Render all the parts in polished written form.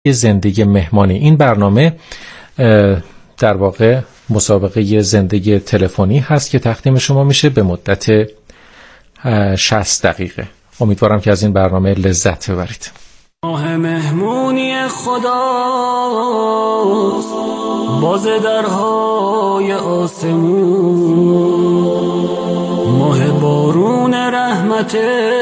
زندگی مهمانی. این برنامه در واقع مسابقه زندگی تلفنی هست که تقدیم شما میشه به مدت 60 دقیقه. امیدوارم که از این برنامه لذت ببرید. ماه مهمونی خداست، باز درهای آسمون، ماه بارون رحمته،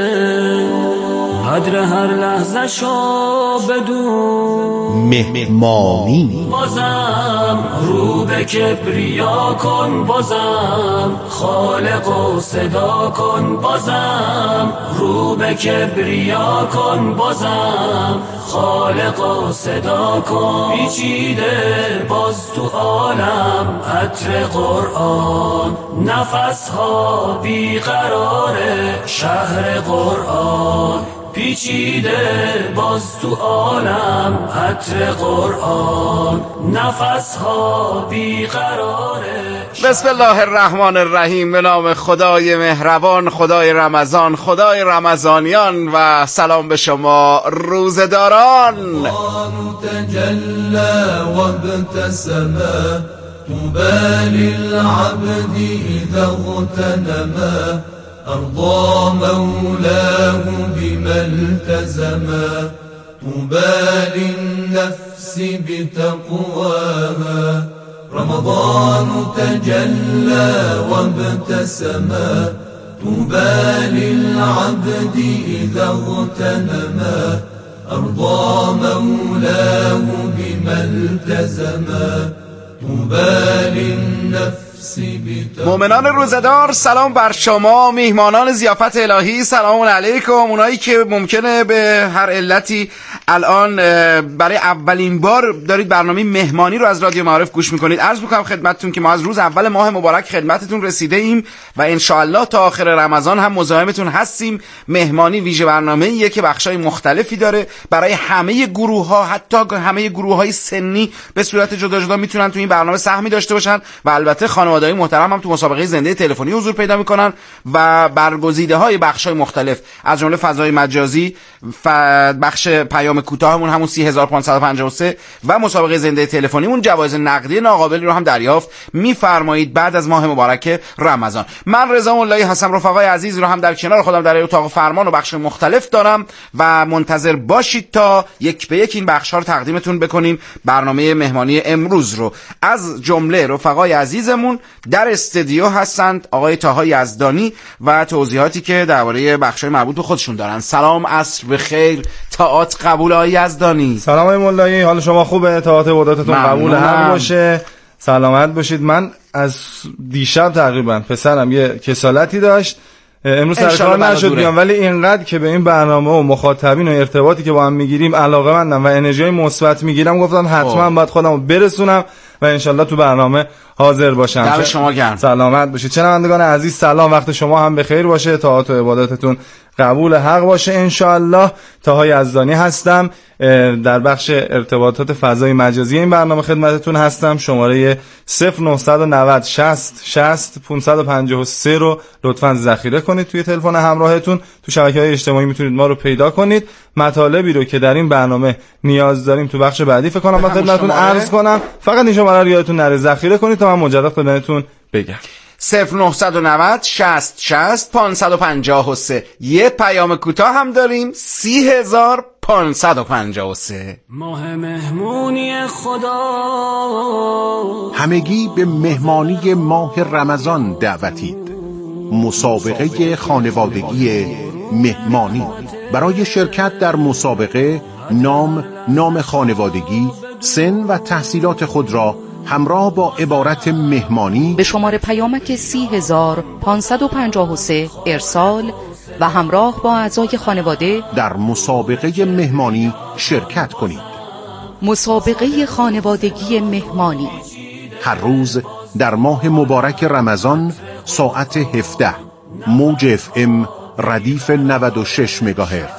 قدر هر لحظه شو بدون. مهمانی بازم رو به کبریا کن، بازم خالق و صدا کن، بازم رو به کبریا کن، بازم خالق و صدا کن. پیچیده باز تو عالم عطر قرآن، نفس ها بیقراره شهر قرآن. پیچیده باز تو عالم عطر قرآن، نفس ها بیقراره. بسم الله الرحمن الرحیم. به نام خدای مهربان، خدای رمضان، خدای رمضانیان، و سلام به شما روزداران. تجلى وابتسم طوبى للعبد إذا اغتنما، أرضى مولاه بما التزما، طوبى للنفس بتقواها. رمضان تجلى وابتسما طوبى للعبد إذا اغتنما، أرضى مولاه بما التزما، طوبى للنفس. مؤمنان روزدار، سلام بر شما. میهمانان ضیافت الهی، سلام علیکم. اونایی که ممکنه به هر علتی الان برای اولین بار دارید برنامه مهمانی رو از رادیو معارف گوش میکنید، عرض میکنم خدمتتون که ما از روز اول ماه مبارک خدمتتون رسیده ایم و انشاءالله تا آخر رمضان هم مزاحمتون هستیم. مهمانی ویژه برنامه‌ایه که بخشای مختلفی داره برای همه گروه‌ها، حتی همه گروه‌های سنی به صورت جدا جدا میتونن تو این برنامه سهمی داشته باشن و البته خانواده‌های محترم هم تو مسابقه زنده تلفنی حضور پیدا میکنن و برگزیده‌های بخش‌های مختلف از جمله فضای مجازی، بخش پیام کوتاهمون همون 30553 و مسابقه زنده تلفنیمون جوایز نقدی ناقابلی رو هم دریافت می‌فرمایید بعد از ماه مبارک رمضان. من رضا مولایی هستم، رفقای عزیز رو هم در کنار خودم در اتاق فرمان و بخش مختلف دارم و منتظر باشید تا یک به یک این بخش‌ها رو تقدیمتون بکنیم. برنامه مهمانی امروز رو از جمله رفقای عزیزمون در استودیو هستند آقای طاها یزدانی و توضیحاتی که درباره بخش‌های مربوط به خودشون دارن. سلام، عصر بخیر، طاعات قبول آقای یزدانی. سلام آقای مولایی، حال شما خوبه؟ طاعات عباداتتون قبول حق باشه، سلامت باشید. من از دیشب تقریبا پسرم یه کسالتی داشت، امروز سر کار نشد بیام، ولی اینقدر که به این برنامه و مخاطبین و ارتباطی که با هم میگیریم علاقه‌مندم و انرژی مثبت میگیرم، گفتم حتما باید خودمو برسونم و انشالله تو برنامه حاضر باشم. دم شما گرم. سلامت باشید. شنوندگان عزیز سلام، وقت شما هم بخیر باشه، طاعات و عباداتتون قبول حق باشه انشالله. طاها یزدانی هستم، در بخش ارتباطات فضای مجازی این برنامه خدمتتون هستم. شماره 0990 60 60 553 رو لطفاً ذخیره کنید توی تلفن همراهتون. تو شبکه‌های اجتماعی میتونید ما رو پیدا کنید. مطالبی رو که در این برنامه نیاز داریم تو بخش بعدی فکر کنم با خدمتتون عرض کنم، فقط این شماره رو یادتون نره ذخیره کنید تا من مجدد خدمتتون بگم. 0990 60 60 553. یه پیام کوتاه هم داریم 30553. ماه مهمونی خدا. همگی به مهمانی ماه رمضان دعوتید. مسابقه خانوادگی مهمانی. برای شرکت در مسابقه نام خانوادگی، سن و تحصیلات خود را همراه با عبارت مهمانی به شماره پیامک 30553 ارسال و همراه با اعضای خانواده در مسابقه مهمانی شرکت کنید. مسابقه خانوادگی مهمانی هر روز در ماه مبارک رمضان ساعت 17 موج FM ردیف 96 مگاهرتز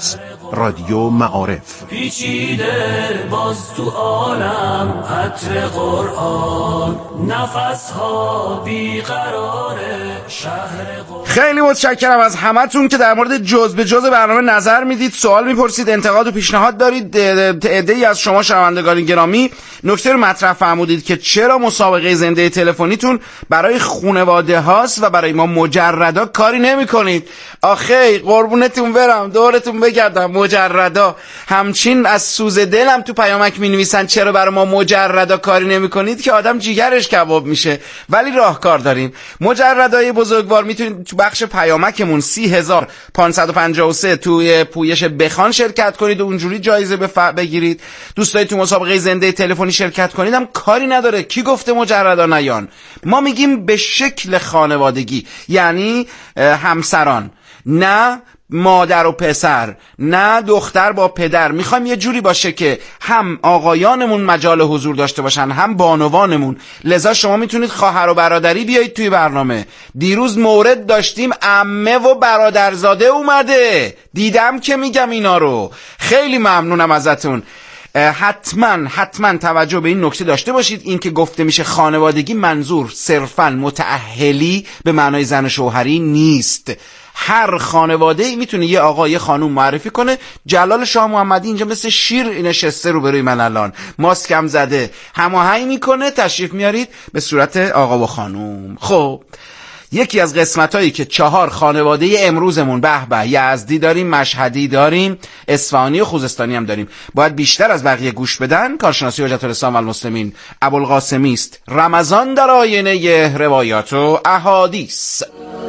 رادیو معارف. پیچیده باز تو عالم عطر قرآن، نفسها بیقراره شهر قرآن. خیلی متشکرم از همتون که در مورد جز به جز برنامه نظر میدید، سوال میپرسید، انتقاد و پیشنهاد دارید. عده‌ای از شما شنوندگان گرامی نکته رو مطرح فرمودید که چرا مسابقه زنده تلفنیتون برای خانواده هاست و برای ما مجردا کاری نمی‌کنید. آخه قربونتون برم، دورتون بگردم، مجردا همچین از سوز دلم تو پیامک می‌نویسن چرا برای ما مجردا کاری نمی‌کنید که آدم جیگرش کباب میشه. ولی راهکار داریم. مجردای بزرگوار میتونید تو بخش پیامکمون 30553 توی پویش بخوان شرکت کنید و اونجوری جایزه بگیرید. دوستای تو مسابقه زنده تلفنی شرکت کنید هم کاری نداره. کی گفته مجردا نیان؟ ما میگیم به شکل خانوادگی، یعنی همسران، نه مادر و پسر، نه دختر با پدر. میخوایم یه جوری باشه که هم آقایانمون مجال حضور داشته باشن، هم بانوانمون. لذا شما میتونید خواهر و برادری بیایید توی برنامه. دیروز مورد داشتیم عمه و برادرزاده اومده، دیدم که میگم اینا رو. خیلی ممنونم ازتون. حتما توجه به این نکته داشته باشید، این که گفته میشه خانوادگی منظور صرفاً متأهلی به معنای زن شوهری نیست. هر خانواده‌ای میتونه یه آقا یه خانوم معرفی کنه. جلال شاه محمدی اینجا مثل شیر نشسته روبروی من الان، ماسکم زده، هماهنگ میکنه. تشریف میارید به صورت آقا و خانوم. خب یکی از قسمتایی که 4 خانواده امروزمون، به یزدی داریم، مشهدی داریم، اصفهانی و خوزستانی هم داریم، باید بیشتر از بقیه گوش بدن. کارشناسی حجت الاسلام و المسلمین ابوالقاسمی است. رمضان در آینه روایات و احادیث.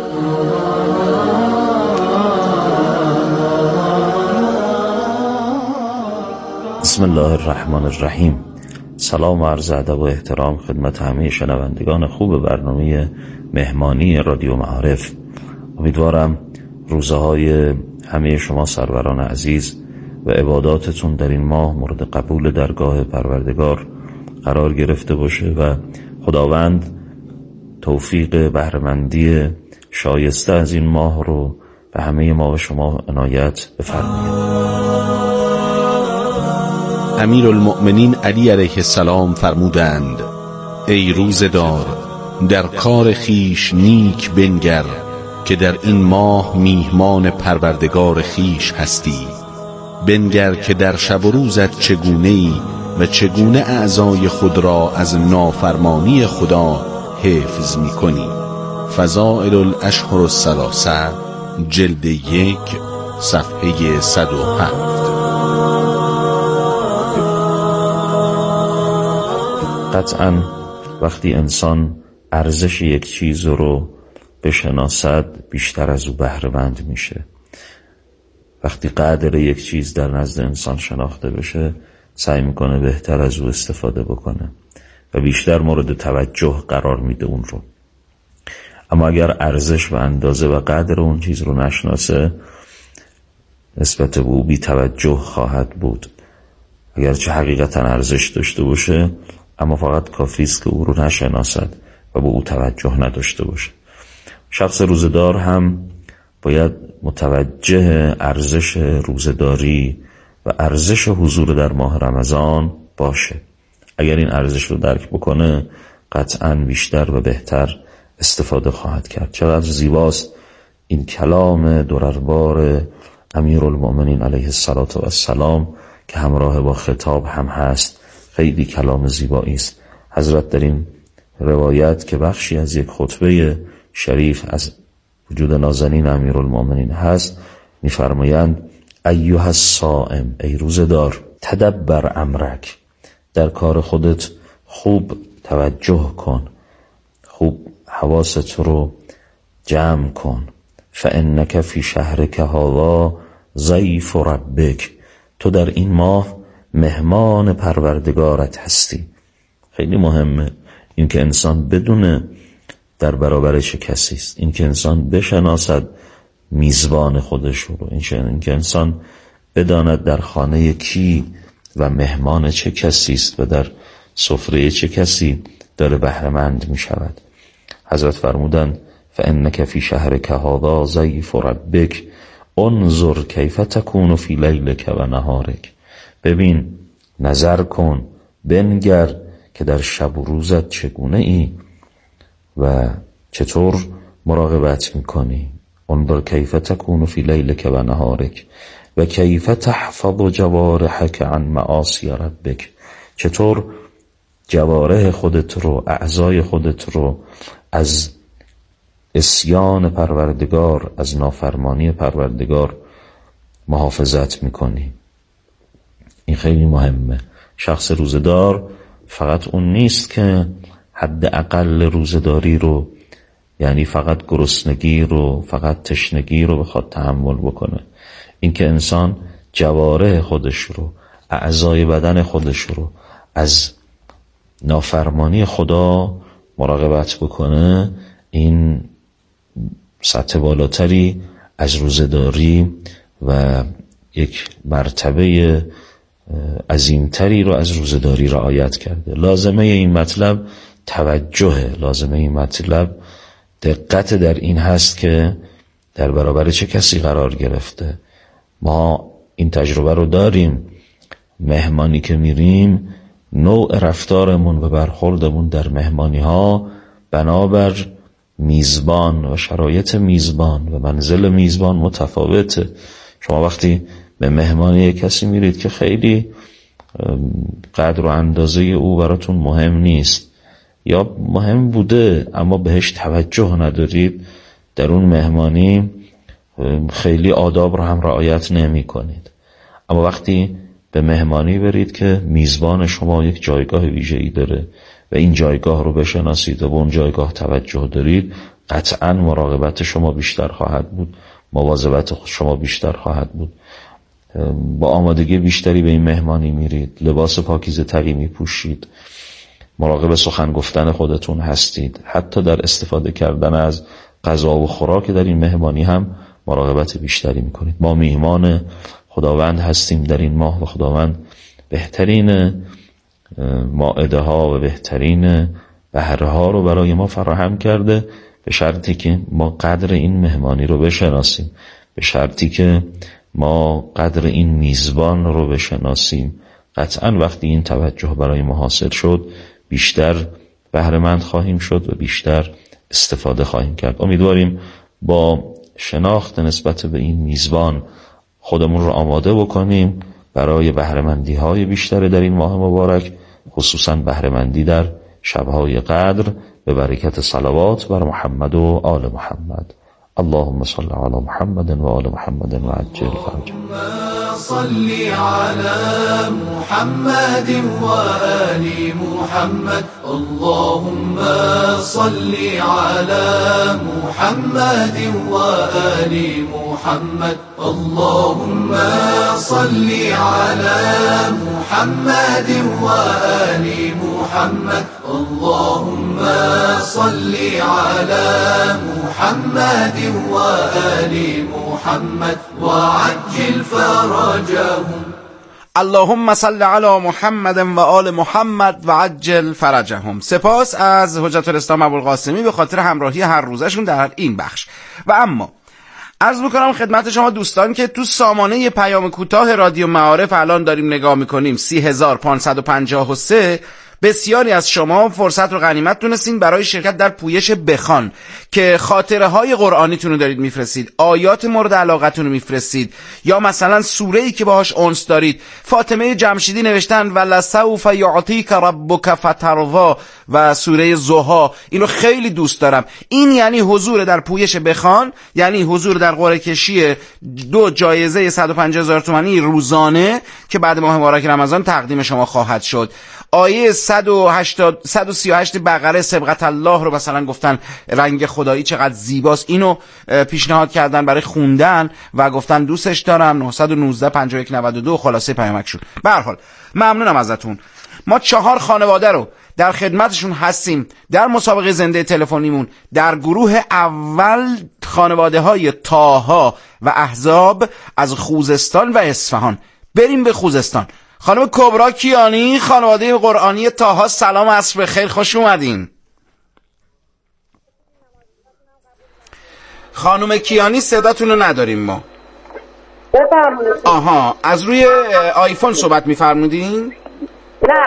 بسم الله الرحمن الرحیم. سلام و عرض ادب و احترام خدمت همه شنوندگان خوب برنامه مهمانی رادیو معارف. امیدوارم روزهای همه شما سروران عزیز و عباداتتون در این ماه مورد قبول درگاه پروردگار قرار گرفته باشه و خداوند توفیق بهره‌مندی شایسته از این ماه رو به همه ما و شما عنایت بفرمایید. امیرالمؤمنین علی علیه السلام فرمودند: ای روزدار، در کار خیش نیک بنگر که در این ماه میهمان پروردگار خیش هستی. بنگر که در شب و روزت چگونه‌ای و چگونه اعضای خود را از نافرمانی خدا حفظ می‌کنی. فضائل الاشهر الثلاثه، جلد 1، صفحه 107. قطعاً وقتی انسان ارزش یک چیز رو بشناسد بیشتر از او بهره‌مند میشه. وقتی قدر یک چیز در نزد انسان شناخته بشه سعی میکنه بهتر از او استفاده بکنه و بیشتر مورد توجه قرار میده اون رو. اما اگر ارزش و اندازه و قدر اون چیز رو نشناسه نسبت به او بی توجه خواهد بود. اگرچه حقیقتا ارزش داشته باشه اما فقط کافی است که او رو نشناسد و به او توجه نداشته باشه. شخص روزدار هم باید متوجه ارزش روزداری و ارزش حضور در ماه رمضان باشه. اگر این ارزش رو درک بکنه قطعاً بیشتر و بهتر استفاده خواهد کرد. چقدر زیباست این کلام درربار امیرالمؤمنین علیه السلام که همراه با خطاب هم هست. خیلی کلام زیبایی است. حضرت در این روایت که بخشی از یک خطبه شریف از وجود نازنین امیرالمؤمنین هست می‌فرمایند: ایها الصائم، ای روزدار، تدبر امرک، در کار خودت خوب توجه کن، خوب حواست رو جمع کن. فانک فی شهرک هذا ضیف ربک، تو در این ماه مهمان پروردگارت هستی. خیلی مهمه این که انسان بدونه در برابر چه کسی است، این که انسان بشناسد میزبان خودش رو، این که انسان بداند در خانه کی و مهمان چه کسی است و در سفره چه کسی داره بهره‌مند می شود. حضرت فرمودند: فانک فی شهرک هذا ضیف ربک، انظر کیف تکون فی لیلک و نهارک، ببین، نظر کن، بنگر که در شب و روزت چگونه ای و چطور مراقبت میکنی. انظر کیف تکون فی لیلک و نهارک و کیف تحفظ جوارحک عن معاصی ربک، چطور جوارح خودت رو، اعضای خودت رو از عصیان پروردگار، از نافرمانی پروردگار محافظت میکنی. این خیلی مهمه. شخص روزدار فقط اون نیست که حداقل روزداری رو، یعنی فقط گرسنگی رو، فقط تشنگی رو بخواد تحمل بکنه. این که انسان جوارح خودش رو، اعضای بدن خودش رو از نافرمانی خدا مراقبت بکنه، این سطح بالاتری از روزداری و یک مرتبه عظیمتری رو از روزداری رعایت کرده. لازمه این مطلب توجهه، لازمه این مطلب دقت در این هست که در برابر چه کسی قرار گرفته. ما این تجربه رو داریم، مهمانی که میریم نوع رفتارمون و برخوردمون در مهمانی ها بنابر میزبان و شرایط میزبان و منزل میزبان متفاوته. شما وقتی به مهمانی کسی میرید که خیلی قدر و اندازه او براتون مهم نیست یا مهم بوده اما بهش توجه ندارید، در اون مهمانی خیلی آداب رو هم رعایت نمی کنید. اما وقتی به مهمانی برید که میزبان شما یک جایگاه ویژه‌ای داره و این جایگاه رو بشناسید و به اون جایگاه توجه دارید، قطعاً مراقبت شما بیشتر خواهد بود، مواظبت شما بیشتر خواهد بود. با آمادگی بیشتری به این مهمانی میرید، لباس پاکیزه تری میپوشید، مراقب سخن گفتن خودتون هستید، حتی در استفاده کردن از غذا و خوراک در این مهمانی هم مراقبت بیشتری میکنید. ما میهمان خداوند هستیم در این ماه و خداوند بهترین مائده ها و بهترین بهره ها رو برای ما فراهم کرده، به شرطی که ما قدر این مهمانی رو بشناسیم، به شرطی که ما قدر این میزبان رو بشناسیم. قطعا وقتی این توجه برای ما حاصل شد بیشتر بهره‌مند خواهیم شد و بیشتر استفاده خواهیم کرد. امیدواریم با شناخت نسبت به این میزبان خودمون رو آماده بکنیم برای بهره‌مندی های بیشتر در این ماه مبارک، خصوصا بهره‌مندی در شب‌های قدر، به برکت صلوات بر محمد و آل محمد. اللهم صل علی محمد و آل محمد و عجل فرجهم. صل على محمد وآل محمد. اللهم صل على محمد وآل محمد. اللهم صل على محمد وآل محمد. اللهم صل على محمد وآل محمد وعجل فرجهم. اللهم صل علی محمد و آل محمد و عجل فرجهم. سپاس از حجت الاسلام ابوالقاسمی به خاطر همراهی هر روزشون در این بخش. و اما عرض میکنم خدمت شما دوستان که تو سامانه پیام کوتاه رادیو معارف الان داریم نگاه میکنیم 30553. بسیاری از شما فرصت رو غنیمت دونستین برای شرکت در پویش بخوان که خاطره های قرآنیتون رو دارید میفرستید، آیات مورد علاقتون رو میفرستید، یا مثلا سوره‌ای که باهاش انس دارید. فاطمه جمشیدی نوشتن ولسوف یعطیک ربک فترضی و سوره ضحی. اینو خیلی دوست دارم. این یعنی حضور در پویش بخوان، یعنی حضور در قرعه کشی 2 جایزه 150,000 تومانی روزانه که بعد ماه مبارک رمضان تقدیم شما خواهد شد. آیه 138 بقره سبقت الله رو مثلا گفتن رنگ خدایی چقدر زیباست، اینو پیشنهاد کردن برای خوندن و گفتن دوستش دارم. 919 5192 خلاصه پیامکشون. به هر حال ممنونم ازتون. ما 4 خانواده رو در خدمتشون هستیم در مسابقه زنده تلفنیمون. در گروه اول خانواده های طاها و احزاب از خوزستان و اصفهان. بریم به خوزستان. خانم کبرا کیانی، خانواده قرآنی طاها، سلام عصر بخیر، خوش اومدین. خانم کیانی صداتون رو نداریم ما. بفرمایید. آها، از روی آیفون صحبت می‌فرمودین؟ نه.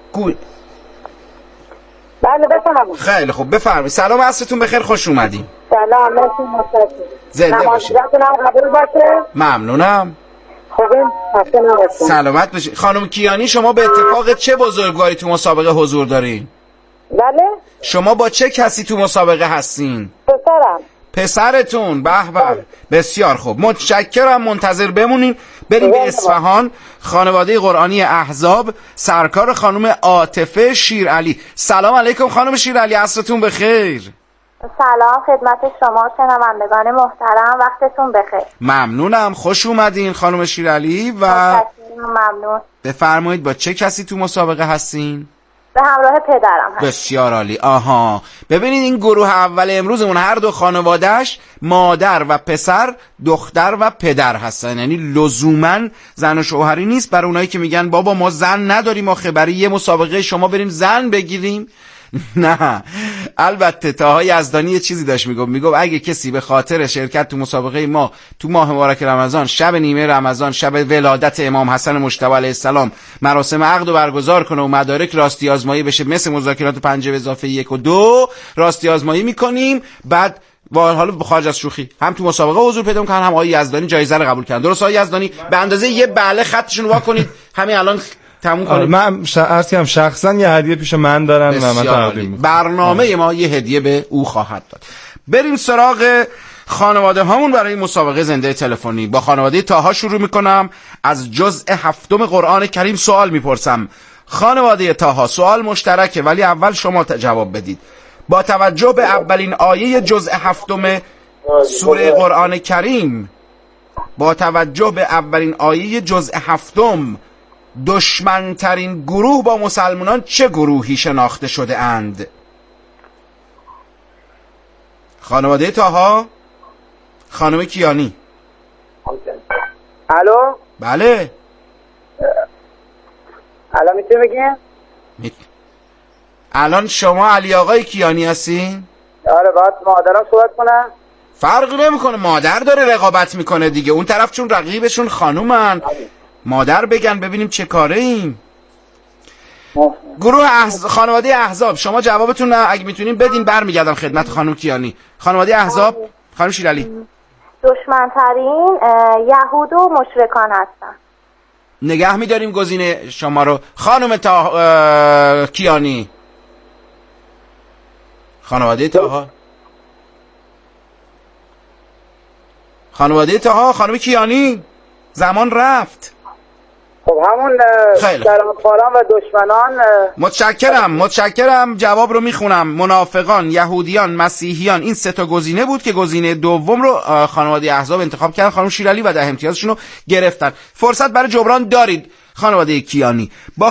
بله بفرمایید. خیلی خوب، بفرمایید. سلام، عصرتون بخیر، خوش اومدین. سلام، مرسی، متشکرم. زنده باشید. نمازتون هم قبول باشه. ممنونم. خوبین، خسته نباشید. سلامت باشید. خانم کیانی، شما به اتفاق چه بزرگواری تو مسابقه حضور دارین؟ بله؟ شما با چه کسی تو مسابقه هستین؟ پسرم. پسرتون؟ به به، بسیار خوب، متشکرم. منتظر بمونین. بریم به اصفهان، خانواده قرآنی احزاب، سرکار خانم عاطفه شیرعلی. سلام علیکم خانم شیرعلی، عصرتون بخیر. سلام خدمت شما شنوندگان محترم، وقتتون بخیر. ممنونم، خوش اومدین خانم شیرعلی. و ممنون. بفرمایید با چه کسی تو مسابقه هستین؟ به همراه پدرم هست. بسیار عالی. آها، ببینید این گروه اول امروزمون هر دو خانوادهش مادر و پسر، دختر و پدر هستن، یعنی لزوما زن و شوهری نیست. برای اونایی که میگن بابا ما زن نداریم آخه برای یه مسابقه شما بریم زن بگیریم، نه. البته طاها یزدانی یه چیزی داشت میگفت اگه کسی به خاطر شرکت تو مسابقه ما تو ماه مبارک رمضان، شب نیمه رمضان، شب ولادت امام حسن مجتبی علیه السلام، مراسم عقد رو برگزار کنه و مدارک راستی آزمایی بشه، مثل مذاکرات 5+1 و 2 راستی آزمایی میکنیم، بعد حالا بخارج از شوخی هم تو مسابقه حضور پیدا میکنن، هم آقای یزدانی جایزه رو قبول کردن. درست آقای یزدانی؟ به اندازه یه بله خطشون رو وا کنید همین الان تموم کنیم. من عرض کنم شخصا یه هدیه پیش من دارن و من تقدیم میکنم. برنامه ما یه هدیه به او خواهد داد. بریم سراغ خانواده هامون برای مسابقه زنده تلفنی. با خانواده طاها شروع میکنم. از جزء 7 قرآن کریم سوال میپرسم. خانواده طاها، سوال مشترکه ولی اول شما جواب بدید. با توجه به اولین آیه جزء 7 سوره قرآن کریم، با توجه به اولین آیه جزء 7، دشمنترین گروه با مسلمانان چه گروهی شناخته شده اند؟ خانواده طاها، خانم کیانی. الو؟ بله. الان میتونی بگیم؟ الان شما علی آقای کیانی هستین؟ آره، باید مادرم صحبت کنم. فرقی نمیکنه، مادر داره رقابت میکنه دیگه، اون طرف چون رقیبشون خانومن. مادر بگن ببینیم چه کاره ایم. گروه خانواده احزاب، شما جوابتون اگه میتونین بدین، برمیگردم خدمت خانم کیانی. خانواده احزاب، خانم شیرعلی. دشمنترین یهود و مشرکان هستن. نگه میداریم گزینه شما رو. خانم کیانی. خانواده طاها، خانواده طاها، خانم کیانی، زمان رفت. خب همون درانخواران و دشمنان. متشکرم. جواب رو میخونم. منافقان، یهودیان، مسیحیان، این 3 گزینه بود که گزینه دوم رو خانواده احزاب انتخاب کردن. خانم شیرعلی و 10 امتیازشون رو گرفتن. فرصت برای جبران دارید خانواده کیانی.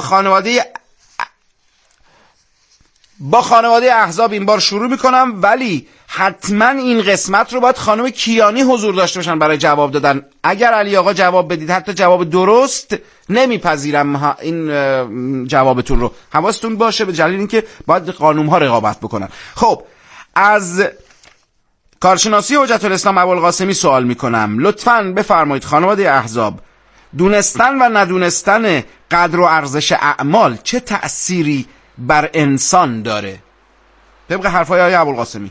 با خانواده احزاب این بار شروع میکنم، ولی حتما این قسمت رو باید خانم کیانی حضور داشته باشن برای جواب دادن. اگر علی آقا جواب بدید، حتی جواب درست، نمیپذیرم این جوابتون رو. حواستون باشه به دلیل اینکه باید خانوم ها رقابت بکنن. خب، از کارشناسی حجت الاسلام ابوالقاسمی سوال میکنم. لطفاً بفرمایید خانواده احزاب، دونستن و ندونستن قدر و ارزش اعمال چه تأثیری بر انسان داره؟ طبق حرفای آقای ابوالقاسمی.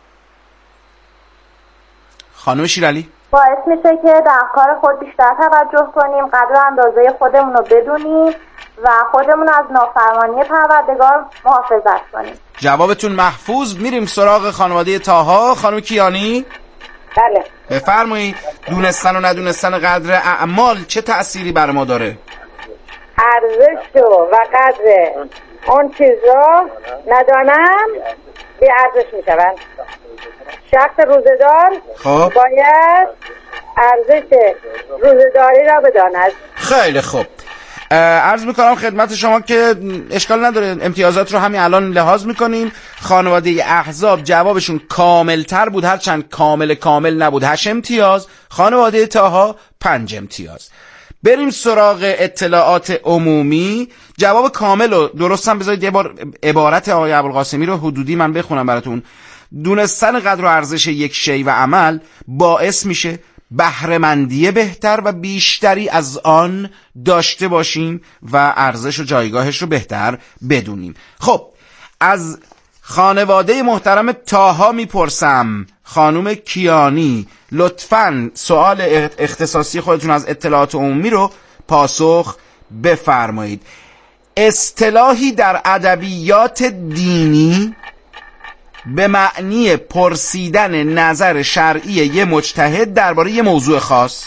خانم شیرعلی. باعث میشه که در کار خود بیشتر توجه کنیم، قدر و اندازه خودمون رو بدونیم و خودمون از نافرمانی پروردگار محافظت کنیم. جوابتون محفوظ. میریم سراغ خانواده طاها. خانم کیانی. بله. بفرمایید. دونستن و ندونستن قدر اعمال چه تأثیری بر ما داره؟ ارزش و قدر اون چیزا ندانم بی ارزش میشوند. شخص روزدار باید ارزش روزداری را بداند. خیلی خوب. عرض میکنم خدمت شما که اشکال نداره، امتیازات رو همین الان لحاظ میکنیم. خانواده احزاب جوابشون کاملتر بود، هرچند کامل نبود، 8 امتیاز. خانواده طاها 5 امتیاز. بریم سراغ اطلاعات عمومی. جواب کامل رو درستم بذارید یه بار عبارت آقای ابوالقاسمی رو حدودی من بخونم براتون. دونستن قدر و ارزش یک شی و عمل باعث میشه بهره‌مندی بهتر و بیشتری از آن داشته باشیم و ارزش و جایگاهش رو بهتر بدونیم. خب از خانواده محترم تاها میپرسم، خانم کیانی لطفاً سوال اختصاصی خودتون از اطلاعات عمومی رو پاسخ بفرمایید. اصطلاحی در ادبیات دینی به معنی پرسیدن نظر شرعی یه مجتهد درباره یه موضوع خاص.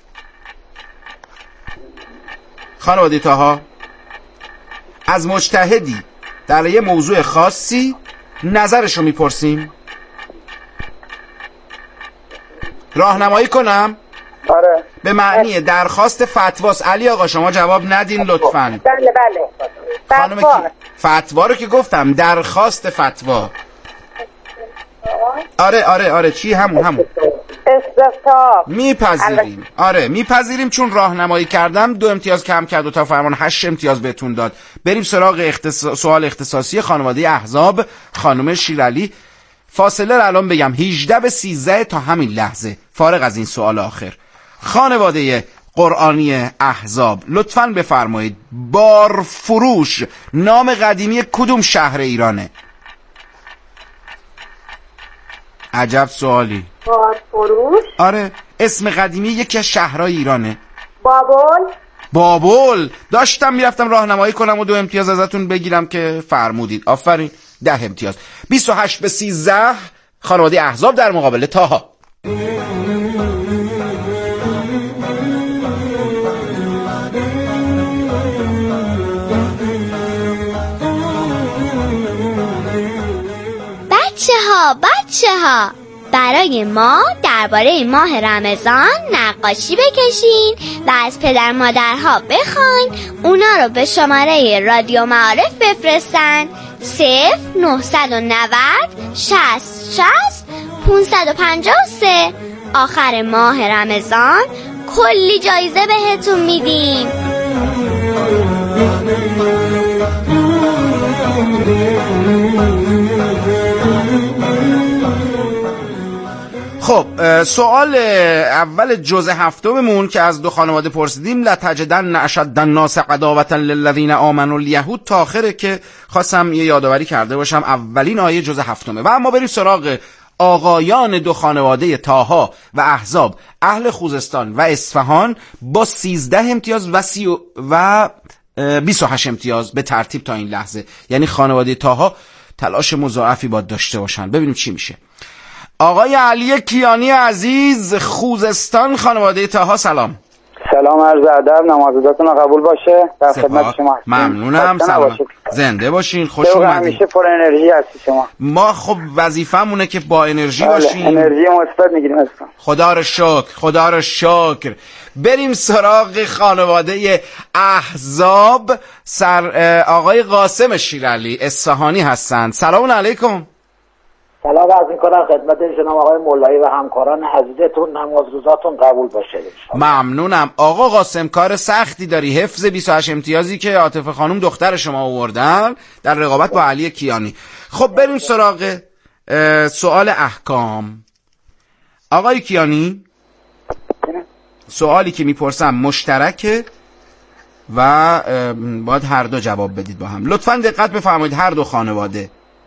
خانواده تاها از مجتهدی در یه موضوع خاصی نظرش رو میپرسیم. راهنمایی کنم؟ آره. به معنی درخواست فتواست. علی آقا شما جواب ندین لطفاً. بله بله. فتوا رو که گفتم، درخواست فتوا. آره چی؟ همون استفتاء میپذیریم. آره میپذیریم، چون راهنمایی کردم 2 امتیاز کم کرد و تا فرمان 8 امتیاز بهتون داد. بریم سراغ سوال اختصاصی خانواده احزاب، خانم شیرعلی. فاصله رو الان بگم، 18-13 تا همین لحظه، فارغ از این سوال آخر. خانواده قرآنی احزاب لطفاً بفرمایید بارفروش نام قدیمی کدوم شهر ایرانه؟ عجب سوالی. بارفروش؟ آره، اسم قدیمی یکی از شهرهای ایرانه. بابل. داشتم میرفتم راهنمایی کنم و 2 امتیاز ازتون بگیرم که فرمودید. آفرین، 10 امتیاز. 28-13 خانواده احزاب در مقابل تاها. بچه ها برای ما درباره ماه رمضان نقاشی بکشین و از پدر مادرها بخواین اونا رو به شماره رادیو معارف بفرستن 0990 60 60 553. آخر ماه رمضان کلی جایزه بهتون میدیم. خب سوال اول جزء هفتممون که از 2 خانواده پرسیدیم، لتجدن اشد الناس عداوة للذین آمنوا الیهود تا آخره، که خواستم یه یادآوری کرده باشم اولین آیه جزء هفتمه. و اما بریم سراغ آقایان 2 خانواده تاها و احزاب، اهل خوزستان و اصفهان، با 13 امتیاز و 28 امتیاز به ترتیب تا این لحظه. یعنی خانواده تاها تلاش مضاعفی باید داشته باشن. ببینیم چی میشه. آقای علی کیانی عزیز، خوزستان، خانواده تاها، سلام. سلام، عرض ادب، نمازتون قبول باشه. در خدمت شما. ممنونم. سلام، زنده باشین، خوش اومدین. همیشه پر انرژی هستی شما. ما خب وظیفمونه که با انرژی باشیم. انرژی مثبت میگیریم. خدا رو شکر. بریم سراغ خانواده احزاب. آقای قاسم شیرعلی اصفهانی هستند. سلام علیکم. سلام عرض می‌کنم خدمت جناب آقای مولایی و همکاران عزیزتون. نماز روزاتون قبول باشه. ممنونم. آقا قاسم، کار سختی داری. حفظ 28 امتیازی که عاطفه خانم دختر شما آوردن در رقابت با علی کیانی. خب بریم سراغ سوال احکام. آقای کیانی، سوالی که میپرسم مشترکه و باید هر دو جواب بدید با هم. لطفاً دقت بفرمایید هر 2 خانواده.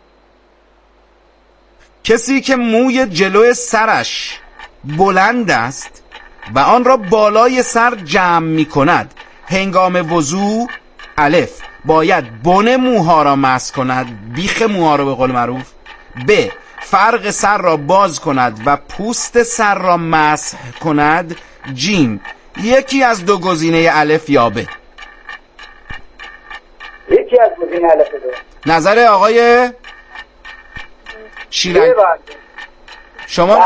کسی که موی جلوی سرش بلند است و آن را بالای سر جمع می کند، هنگام وضو الف باید بن موها را مسح کند، بیخ موها را به قول معروف. ب فرق سر را باز کند و پوست سر را مسح کند. جیم یکی از 2 گزینه الف یا ب. یکی از گزینه الف. نظر آقای شیرعلی شما؟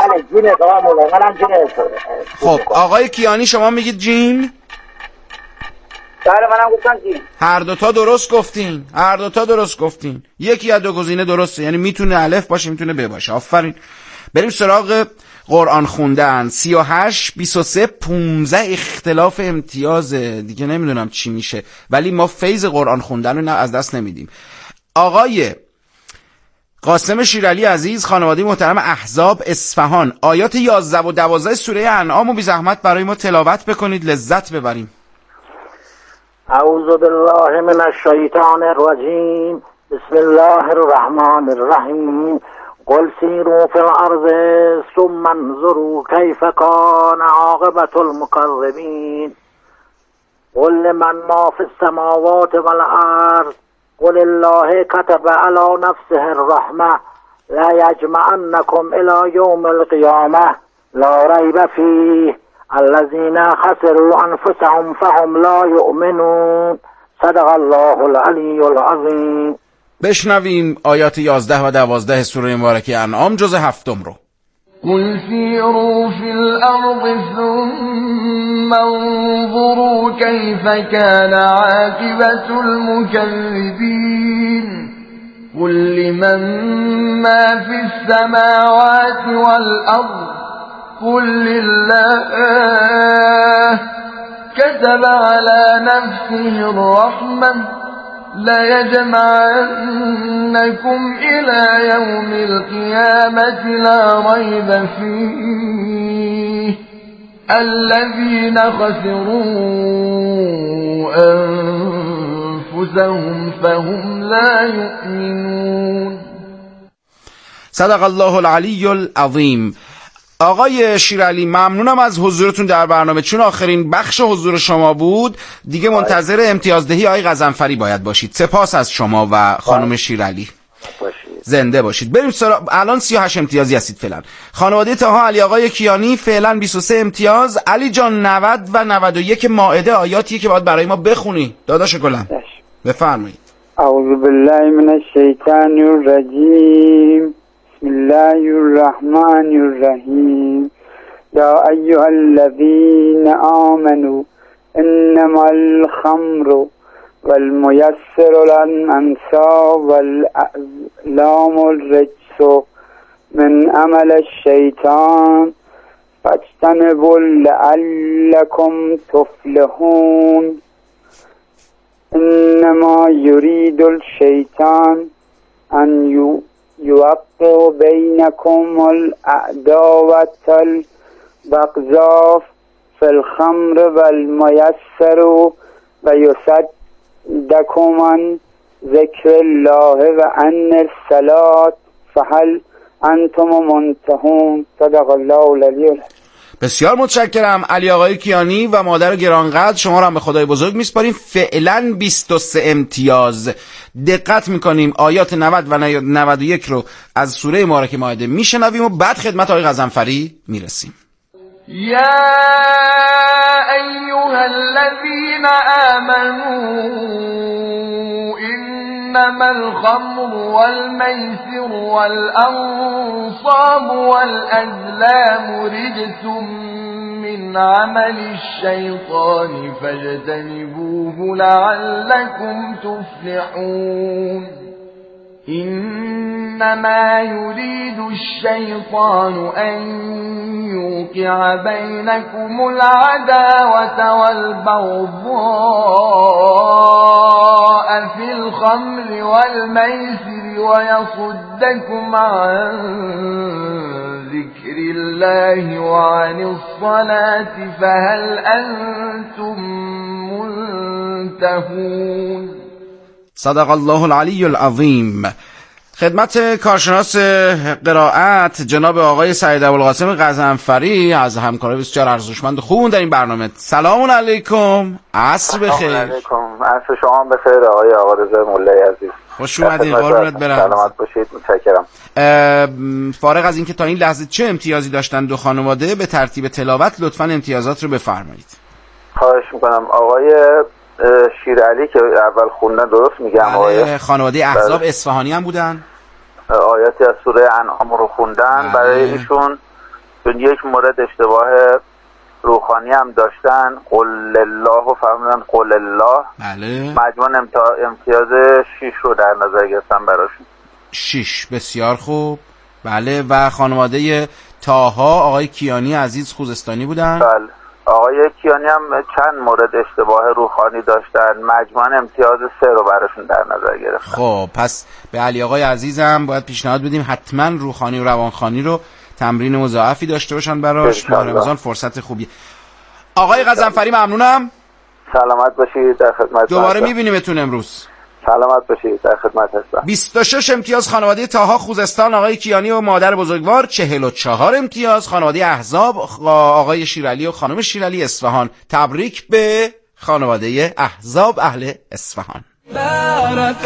خب آقای کیانی شما میگید جیم؟ بله منم گفتم جیم. هر 2 تا درست گفتین. یکی از 2 گزینه درسته، یعنی میتونه الف باشه میتونه ب باشه. آفرین. بریم سراغ قرآن خوندن. 38-23 15 اختلاف امتیاز دیگه، نمیدونم چی میشه، ولی ما فیض قرآن خوندن رو از دست نمیدیم. آقای قاسم شیرعلی عزیز، خانواده محترم احزاب اصفهان، آیات 11 و 12 سوره انعام رو بی زحمت برای ما تلاوت بکنید لذت ببریم. اعوذ بالله من الشیطان الرجیم. بسم الله الرحمن الرحیم. قل سیروا فی الارض ثم انظروا کیف کان عاقبة المکذبین. قل لمن ما فی السماوات والارض قل الله كتب على نفسه الرحمة لا يجمعنكم إلى يوم القيامة لا ريب فيه الذين خسروا أنفسهم فهم لا يؤمنون. صدق الله العلی العظیم. بشنویم آیات 11 و 12 سوره مبارکه انعام جزء 7 رو. قل سیروا فی الارض ثم انظروا کیف کان عاقبة المکذبین. قل لمن ما فی السماوات والارض قل لله كتب على نفسه الرحمة ليجمعنكم إلى يوم القيامة لا ريب فيه الذين خسروا أنفسهم فهم لا يؤمنون. صدق الله العلی العظیم. آقای شیرعلی ممنونم از حضورتون در برنامه. چون آخرین بخش حضور شما بود دیگه منتظر امتیازدهی آقای غضنفری باید باشید. سپاس از شما و خانم شیرعلی. زنده باشید. بریم الان 38 امتیازی هستید فعلا. خانواده طاها علی آقای کیانی فعلا 23 امتیاز. علی جان 90 و 91 مائده آیاتیه که باید برای ما بخونی. داداش گلم بفرمایید. اعوذ بالله من الشیطان الرجیم. بسم الله الرحمن الرحیم. یا ایها الذین آمنوا انما الخمر والمیسر والانصاب والازلام الرجس من عمل الشیطان فاجتنبوا لعلکم تفلحون. انما يريد الشيطان ان يوقع بينكم العداوة والبغضاء في الخمر والميسر ويصدكم عن ذكر الله وعن الصلاة فهل انتم منتهون. صدق الله العلی العظیم. بسیار متشکرم علی آقای کیانی و مادر گرانقدر. شما رو هم به خدای بزرگ میسپاریم. فعلا 23 امتیاز. دقت میکنیم آیات 90 و 91 رو از سوره مبارکه مائده میشنویم و بعد خدمت آقای غضنفری میرسیم. یا ایها الذین آمنوا انما الخمر والميسر والأنصاب والأزلام رجس من عمل الشيطان فاجتنبوه لعلكم تفلحون. إنما يريد الشيطان أن يوقع بينكم العداوة والبغضاء في الخمر والميسر ويصدكم عن ذكر الله وعن الصلاة فهل أنتم منتهون. صدق الله العلی العظیم. خدمت کارشناس قرائت جناب آقای سعید ابوالقاسم غضنفری از همکارای بسیار ارزشمند خوبون در این برنامه. سلام علیکم. عصر بخیر. سلام علیکم. عصر شما بخیر آقای آقا رضا مولایی عزیز. خوش اومدید. قربونت برم. سلامت باشید. متشکرم. فارغ از اینکه تا این لحظه چه امتیازی داشتن دو خانواده به ترتیب تلاوت لطفاً امتیازات رو بفرمایید. خواهش میکنم. آقای شیرعلی که اول خوندن درست میگم آقای خانواده احزاب اصفهانی هم بودن. آیاتی از سوره انعام رو خوندن. برای ایشون یک مورد اشتباه روحانی هم داشتن. قل الله و فرمودن قل الله. بله. مجموع امتیاز 6 رو در نظر گرفتن براشون. 6 بسیار خوب. بله. و خانواده طاها آقای کیانی عزیز خوزستانی بودن. بله. آقای کیانی هم چند مورد اشتباه روحانی داشتن، مجموعاً امتیاز 3 رو براشون در نظر گرفتن. خب پس به علی آقای عزیزم باید پیشنهاد بدیم حتما روحانی و روانخوانی رو تمرین مضاعفی داشته باشن براش. ماه رمضان فرصت خوبی. آقای غضنفری ممنونم. سلامت باشید، در خدمت. دوباره میبینیمتون امروز. سلامت باشید، در خدمت هستم. 26 امتیاز خانواده طاها خوزستان آقای کیانی و مادر بزرگوار. 44 امتیاز خانواده احزاب آقای شیرعلی و خانم شیرعلی اصفهان. تبریک به خانواده احزاب اهل اصفهان.